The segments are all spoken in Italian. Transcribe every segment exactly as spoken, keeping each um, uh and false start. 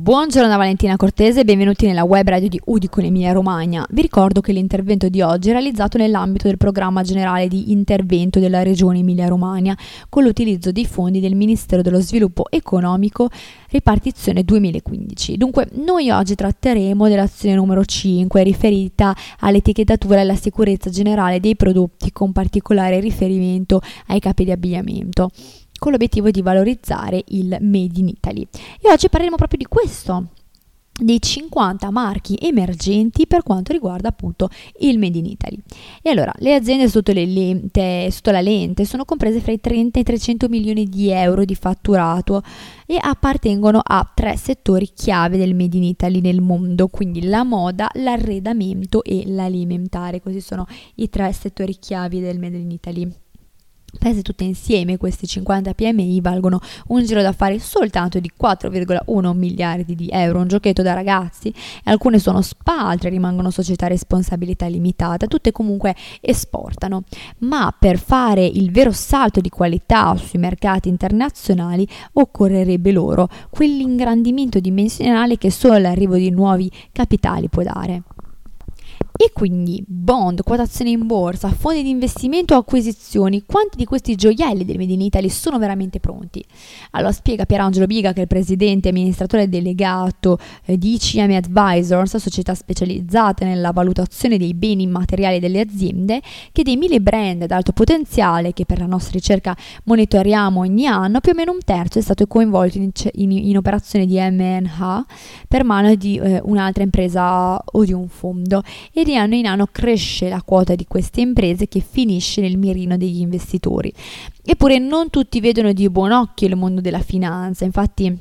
Buongiorno da Valentina Cortese e benvenuti nella web radio di Udicon Emilia Romagna. Vi ricordo che l'intervento di oggi è realizzato nell'ambito del programma generale di intervento della Regione Emilia Romagna con l'utilizzo dei fondi del Ministero dello Sviluppo Economico ripartizione duemilaquindici. Dunque, noi oggi tratteremo dell'azione numero cinque riferita all'etichettatura e alla sicurezza generale dei prodotti con particolare riferimento ai capi di abbigliamento, con l'obiettivo di valorizzare il Made in Italy. E oggi parleremo proprio di questo, dei cinquanta marchi emergenti per quanto riguarda appunto il Made in Italy. E allora, le aziende sotto, le lente, sotto la lente sono comprese fra i trenta e i trecento milioni di euro di fatturato e appartengono a tre settori chiave del Made in Italy nel mondo, quindi la moda, l'arredamento e l'alimentare. Questi sono i tre settori chiavi del Made in Italy. Prese tutte insieme, questi cinquanta P M I valgono un giro d'affari soltanto di quattro virgola uno miliardi di euro, un giochetto da ragazzi. Alcune sono S P A, altre rimangono società a responsabilità limitata, tutte comunque esportano. Ma per fare il vero salto di qualità sui mercati internazionali occorrerebbe loro quell'ingrandimento dimensionale che solo l'arrivo di nuovi capitali può dare. E quindi bond, quotazioni in borsa, fondi di investimento o acquisizioni, quanti di questi gioielli del Made in Italy sono veramente pronti? Allora spiega Pierangelo Biga, che è il presidente e amministratore delegato eh, di I C M Advisors, società specializzata nella valutazione dei beni immateriali delle aziende, che dei mille brand ad alto potenziale che per la nostra ricerca monitoriamo ogni anno, più o meno un terzo è stato coinvolto in, in, in operazioni di M and A per mano di eh, un'altra impresa o di un fondo. E di anno in anno cresce la quota di queste imprese che finisce nel mirino degli investitori. Eppure non tutti vedono di buon occhio il mondo della finanza, infatti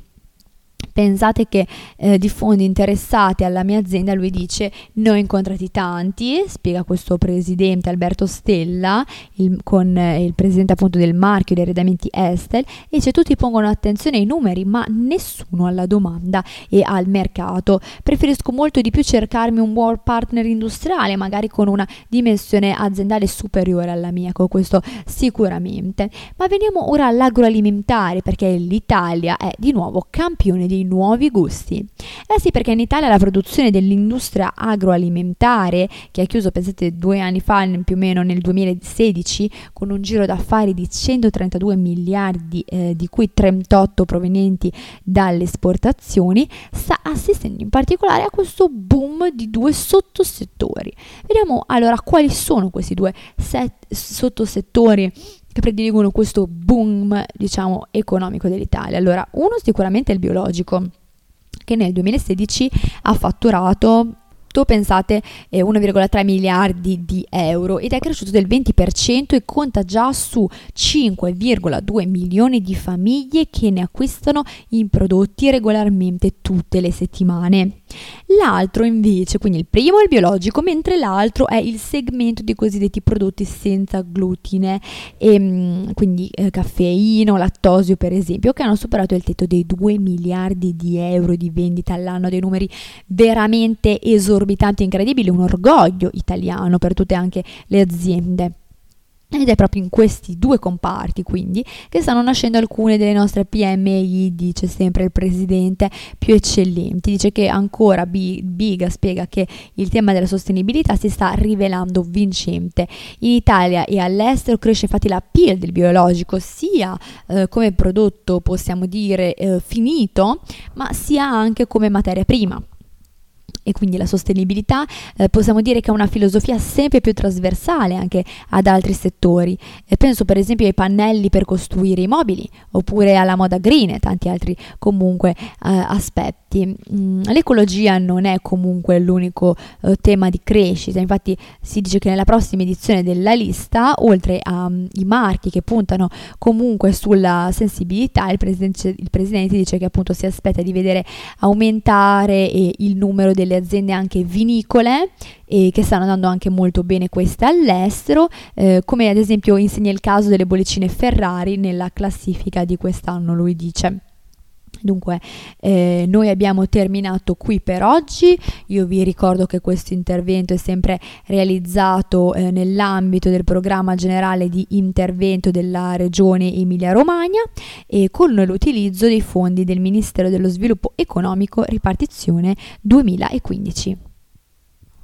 pensate che eh, di fondi interessati alla mia azienda, lui dice, ne ho incontrati tanti, spiega questo presidente Alberto Stella, il, con eh, il presidente appunto del marchio dei arredamenti Estel, e dice tutti pongono attenzione ai numeri ma nessuno alla domanda e al mercato. Preferisco molto di più cercarmi un buon partner industriale, magari con una dimensione aziendale superiore alla mia, con questo sicuramente. Ma veniamo ora all'agroalimentare, perché l'Italia è di nuovo campione dei nuovi gusti. Eh sì, perché in Italia la produzione dell'industria agroalimentare, che ha chiuso, pensate, due anni fa, più o meno nel duemilasedici, con un giro d'affari di centotrentadue miliardi, eh, di cui trentotto provenienti dalle esportazioni, sta assistendo in particolare a questo boom di due sottosettori. Vediamo allora quali sono questi due set- sottosettori che prediligono questo boom, diciamo, economico dell'Italia. Allora, uno sicuramente è il biologico, che nel duemilasedici ha fatturato, pensate, eh, uno virgola tre miliardi di euro ed è cresciuto del venti per cento e conta già su cinque virgola due milioni di famiglie che ne acquistano i prodotti regolarmente tutte le settimane. L'altro invece, quindi il primo è il biologico, mentre l'altro è il segmento di cosiddetti prodotti senza glutine, e, quindi eh, caffeino, lattosio per esempio, che hanno superato il tetto dei due miliardi di euro di vendita all'anno, dei numeri veramente esorbitanti e incredibili, un orgoglio italiano per tutte anche le aziende. Ed è proprio in questi due comparti quindi che stanno nascendo alcune delle nostre P M I, dice sempre il presidente, più eccellenti. Dice che ancora Biga spiega che il tema della sostenibilità si sta rivelando vincente. In Italia e all'estero cresce infatti la P I L del biologico, sia eh, come prodotto, possiamo dire, eh, finito, ma sia anche come materia prima. E quindi la sostenibilità eh, possiamo dire che è una filosofia sempre più trasversale anche ad altri settori. E penso per esempio ai pannelli per costruire i mobili, oppure alla moda green e tanti altri comunque eh, aspetti. Mm, l'ecologia non è comunque l'unico eh, tema di crescita, infatti si dice che nella prossima edizione della lista, oltre ai marchi che puntano comunque sulla sensibilità, il presidente, il presidente dice che appunto si aspetta di vedere aumentare eh, il numero delle aziende anche vinicole e che stanno andando anche molto bene queste all'estero, eh, come ad esempio insegna il caso delle bollicine Ferrari nella classifica di quest'anno, lui dice. Dunque, eh, noi abbiamo terminato qui per oggi. Io vi ricordo che questo intervento è sempre realizzato eh, nell'ambito del programma generale di intervento della Regione Emilia-Romagna e con l'utilizzo dei fondi del Ministero dello Sviluppo Economico ripartizione duemilaquindici.